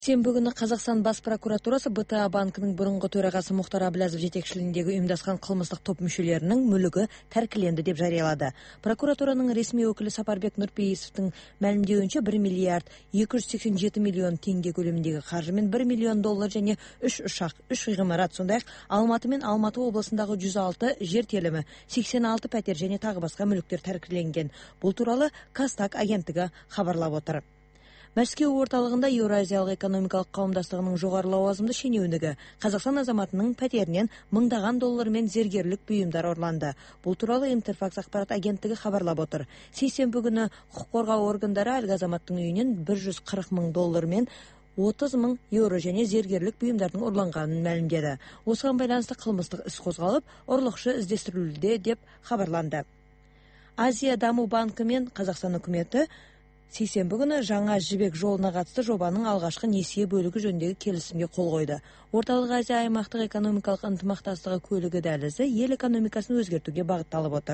Сенбі күні Қазақстан бас прокуратурасы БТА банкінің бұрынғы төрағасы Мұхтар Әбіләзов жетекшілігіндегі ұйымдасқан қылмыстық топ мүшелерінің мүлігі тәркіленді деп жариялады. Прокуратураның ресми өкілі Сапарбек Нұрпейісовтің мәлімдеуінше 1 миллиард 287 миллион теңге көлеміндегі қаржымен 1 миллион доллар және 3 ұшақ, 3 ғимарат, сондай-ақ Алматы мен Алматы облысындағы 106 жер телімі, 86 пәтер және тағы басқа мүліктер тәркіленген. Бұл туралы Қазтаг агенттігі хабарлап отыр. Мәскеу орталығында Еуразиялық экономикалық қауымдастығының жоғары лауазымды шенеунігі Қазақстан азаматының пәтерінен мыңдаған доллармен зергерлік бұйымдар ұрланды. Бұл туралы Интерфакс ақпарат агенттігі хабарлап отыр. Сейсенбі күні құқық қорғау органдары әлгі азаматтың үйінен 140 мың доллар мен 30 мың еуро және зергерлік бұйымдардың ұрланғанын мәлімдеді. Осыған байланысты қылмыстық іс қозғалып, ұрлықшы іздестірілуде деп хабарланды. Азия даму банкі мен Қазақстан үкіметі сейсенбі күні жаңа жібек жолына қатысты жобаның алғашқы несие бөлігі жөніндегі келісімге қол қойды. Орталық Азия аймақтық экономикалық ынтымақтастығы көлігі дәлізі ел экономикасын өзгертуге бағытталып отыр.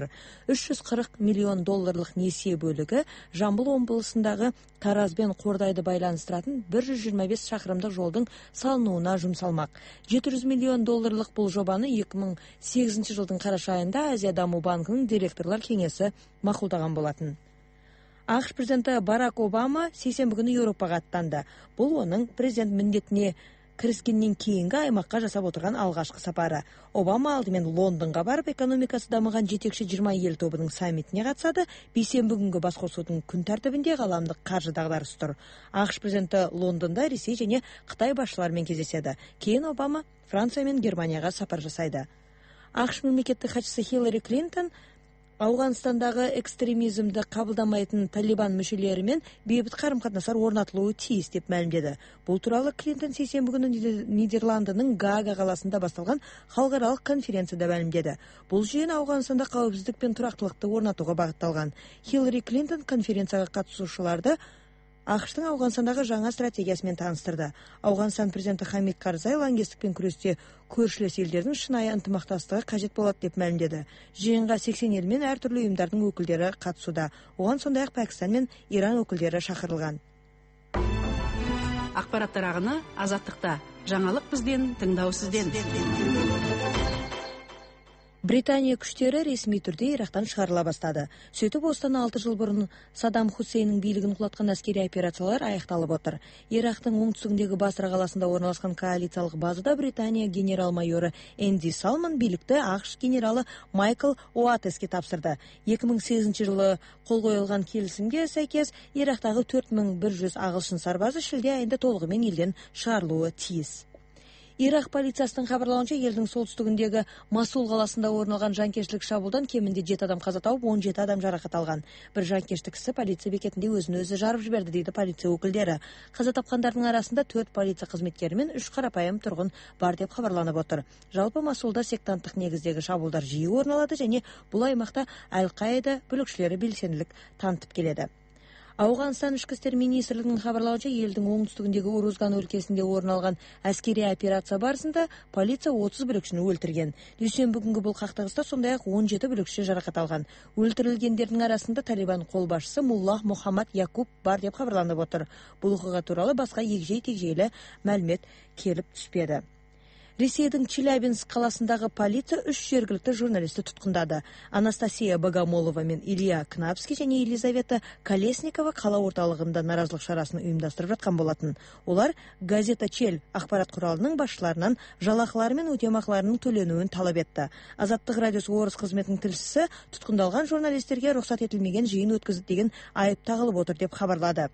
340 миллион долларлық несие бөлігі Жамбыл облысындағы Тараз бен Қордайды байланыстыратын 125 шақырымдық жолдың салынуына жұмсалмақ. 700 миллион долларлық бұл жобаны 2008 жылдың қараша айында Азия даму банкінің директорлар кеңесі мақұлдаған болатын. ақш президенті Барак Обама сейсенбі күні Еуропаға аттанды. Бұл оның президент міндетіне кіріскеннен кейінгі аймаққа жасап отырған алғашқы сапары. Обама алдымен Лондонға барып, экономикасы дамыған жетекші 20 ел тобының саммитіне қатысады. Бейсенбі күнгі басқосудың күн тәртібінде ғаламдық қаржы дағдарысы тұр. ақш президенті Лондонда Ресей және Қытай басшыларымен кездеседі. Кейін Обама Франция мен Германияға сапар жасайды. ақш мемлекеттік хатшысы Хиллари Клинтон Ауғанстандағы экстремизмді қабылдамайтын Талибан мүшелерімен бейбіт қарым-қатынастар орнатылуы тиіс деп мәлімдеді. Бұл туралы Клинтон сейсенбі күні Нидерландының Гаага қаласында басталған халықаралық конференцияда мәлімдеді. Бұл жиын Ауғанстанда қауіпсіздік пен тұрақтылықты орнатуға бағытталған. Хиллари Клинтон конференцияға қатысушыларды ақш-тың Ауғанстандағы жаңа стратегиясымен таныстырды. Ауғанстан президенті Хамид Карзай лаңкестікпен күресте көршілес елдердің шынайы ынтымақтастығы қажет болады деп мәлімдеді. Жиынға 80 ел мен әртүрлі ұйымдардың өкілдері қатысуда. Оған сондай-ақ Пәкістан мен Иран өкілдері шақырылған. Ақпараттар ағыны Азаттықта. Жаңалық бізден, тыңдау сізден. Британия күштері ресми түрде Ирактан шығарыла бастады. Сөйтіп, осыдан 6 жыл бұрын Саддам Хусейннің билігін құлатқан әскери операциялар аяқталып отыр. Ирактың оңтүстігіндегі Басра қаласында орналасқан коалициялық базада Британия генерал-майоры Энди Салман билікті ақш генералы Майкл Уатеске тапсырды. 2008 жылы қол қойылған келісімге сәйкес Ирактағы 4100 ағылшын сарбазы шілде айында толығымен елден шығарылуы тиіс. Ирак полициясының хабарлауынша, елдің солтүстігіндегі Масул қаласында орналған жанкештілік шабуылдан кемінде 7 адам қаза тауып, 17 адам жарақат алған. Бір жанкешті кісі полиция бекетінде өзін-өзі жарып жіберді дейді полиция өкілдері. Қаза тапқандардың арасында 4 полиция қызметкері мен 3 қарапайым тұрғын бар деп хабарланып отыр. Жалпы Масулда сектанттық негіздегі шабуылдар жиі орын алады және бұл аймақта Әл-Қаида бүлікшілері белсенділік танытып келеді. Ауғанстан ішкі істер министрлігінің хабарлауынша, елдің оңтүстігіндегі Урузган өлкесінде орын алған әскери операция барысында полиция 30 бүлікшіні өлтірген. Дүйсенбі күнгі бұл қақтығыста сондай-ақ 17 бүлікші жарақат алған. Өлтірілгендердің арасында Талибан қолбасшысы Муллах Мухаммад Якуб бар деп хабарланып отыр. Бұл оқиға туралы басқа егжей-тегжейлі мәлімет келіп түспеді. Ресейдің Челябинск қаласындағы полиция 3 жергілікті журналисті тұтқындады. Анастасия Богомолова мен Илья Кнапский және Елизавета Колесникова қала орталығында наразылық шарасын ұйымдастырып жатқан болатын. Олар газета Чел ақпарат құралының басшыларынан жалақылары мен өтемақыларының төленуін талап етті. Азаттық радиосы орыс қызметінің тілшісі тұтқындалған журналистерге рұқсат етілмеген жиын өткізді деген айып тағылып отыр деп хабарлады.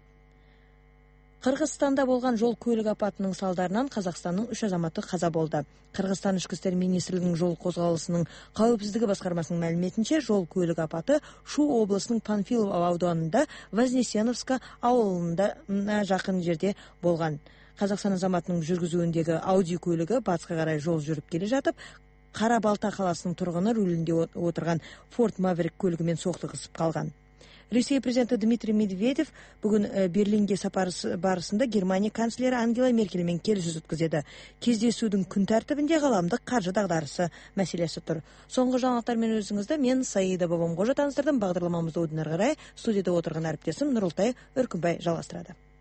Қырғызстанда болған жол көлік апатының салдарынан Қазақстанның 3 азаматы қаза болды. Қырғызстан ішкі істер министрлігінің жол қозғалысының қауіпсіздігі басқармасының мәліметінше, жол көлік апаты Шу облысының Панфилов ауданында Вознесеновска ауылында жақын жерде болған. Қазақстан азаматының жүргізуіндегі Ауди көлігі батысқа қарай жол жүріп келе жатып, Қарабалта қаласының тұрғыны рулінде отырған Ford Maverick көлігімен соқтығысып қалған. Ресей президенті Дмитрий Медведев бүгін Берлинге сапары барысында Германия канцлері Ангела Меркельмен келіссөз өткізеді. Кездесудің күн тәртібінде ғаламдық қаржы дағдарысы мәселесі тұр. Соңғы жаңалықтармен өзіңізді мен Саида Бабамқожа таныстырдым. Бағдарламамызды одан әрі қарай студияда отырған әріптесім Нұрылтай Үркімбай жалғастырады.